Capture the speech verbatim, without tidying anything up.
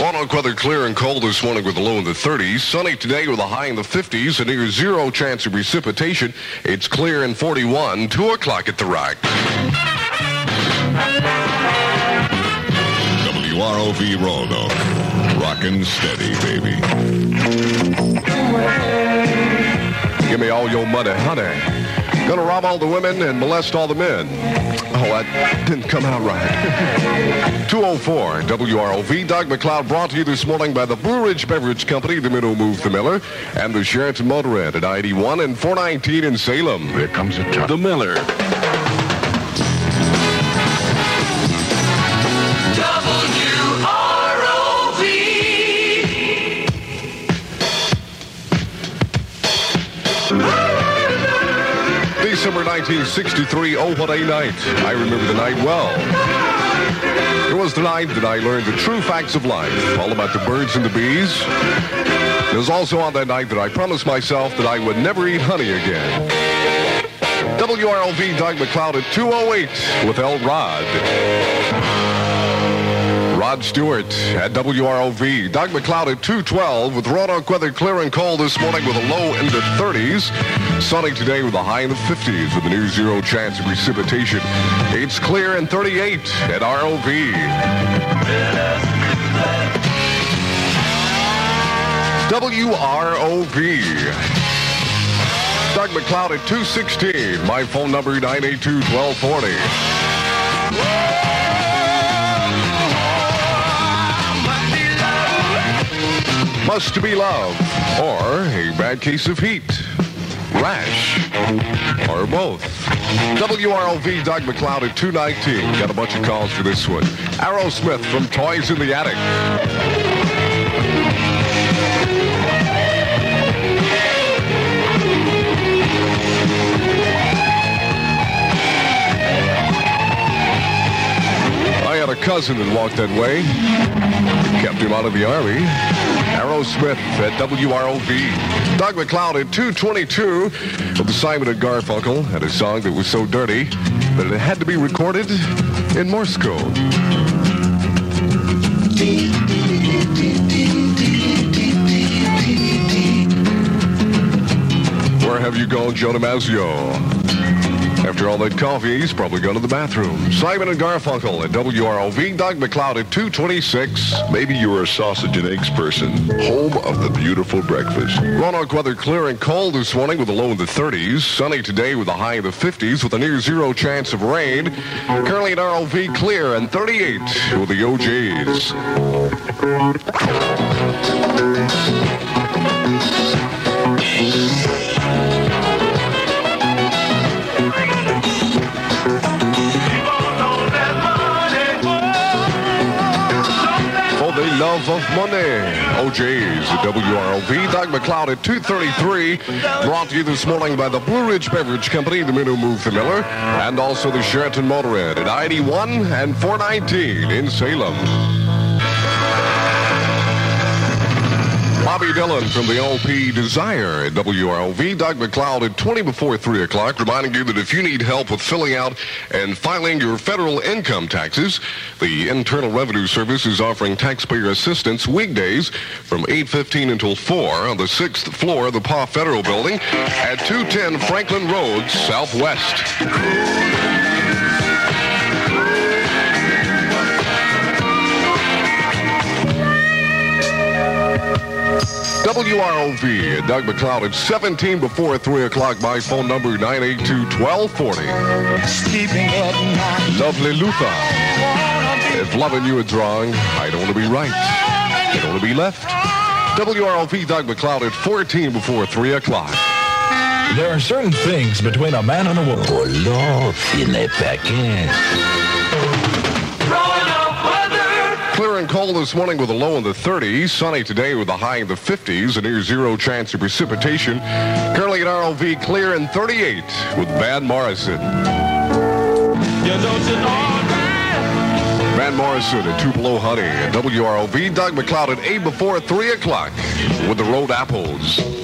Roanoke weather clear and cold this morning with a low in the thirties. Sunny today with a high in the fifties. A near zero chance of precipitation. It's clear and forty-one. two o'clock at the Rock. W R O V Roanoke. Rockin' steady, baby. Give me all your money, honey. Gonna rob all the women and molest all the men. Oh, that didn't come out right. two oh four W R O V. Doug McCloud brought to you this morning by the Blue Ridge Beverage Company, the Minnow Move the Miller, and the Sheraton Motor Inn at I eighty-one and four nineteen in Salem. Here comes a truck. The Miller. December nineteen sixty-three, oh, what a night. I remember the night well. It was the night that I learned the true facts of life, all about the birds and the bees. It was also on that night that I promised myself that I would never eat honey again. W R O V Doug McCloud at two oh eight with El Rod. Rod Stewart at W R O V. Doug McCloud at two twelve with Roanoke weather clear and cold this morning with a low in the thirties. Sunny today with a high in the fifties with a near zero chance of precipitation. It's clear and thirty-eight at R O V. W R O V. Doug McCloud at two sixteen. My phone number nine eight two, one two four zero. Must be love, or a bad case of heat, rash, or both. W R O V Doug McCloud at two nineteen. Got a bunch of calls for this one. Aerosmith from Toys in the Attic. I had a cousin that walked that way. Kept him out of the Army. Aerosmith at W R O V. Doug McCloud at two twenty-two with the Simon and Garfunkel had a song that was so dirty that it had to be recorded in Morse code. Where have you gone, Joe DiMaggio? After all that coffee, he's probably gone to the bathroom. Simon and Garfunkel at W R O V. Doug McCloud at two twenty-six. Maybe you were a sausage and eggs person. Home of the beautiful breakfast. Roanoke weather clear and cold this morning with a low in the thirties. Sunny today with a high in the fifties with a near zero chance of rain. Currently at R O V clear and thirty-eight with the O Js. Love of money. O Js at W R O V. Doug McCloud at two thirty-three. Brought to you this morning by the Blue Ridge Beverage Company, the Minnow Move the Miller, and also the Sheraton Motor Inn at I eighty-one and four nineteen in Salem. Bobby Dillon from the L P Desire at W R O V. Doug McCloud at twenty before three o'clock, reminding you that if you need help with filling out and filing your federal income taxes, the Internal Revenue Service is offering taxpayer assistance weekdays from eight fifteen until four on the sixth floor of the P A Federal Building at two ten Franklin Road, Southwest. W R O V, Doug McCloud at seventeen before three o'clock. My phone number nine eight two, one two four zero. Lovely Luther. If loving you is wrong, I don't want to be right. I don't want to be left. W R O V, Doug McCloud at fourteen before three o'clock. There are certain things between a man and a woman. Oh, Lord, il n'est pas qu'un. Clear and cold this morning with a low in the thirties. Sunny today with a high in the fifties. A near zero chance of precipitation. Currently at R O V clear and thirty-eight with Van Morrison. Van Morrison at Tupelo Honey at W R O V. Doug McCloud at eight before three o'clock with the Road Apples.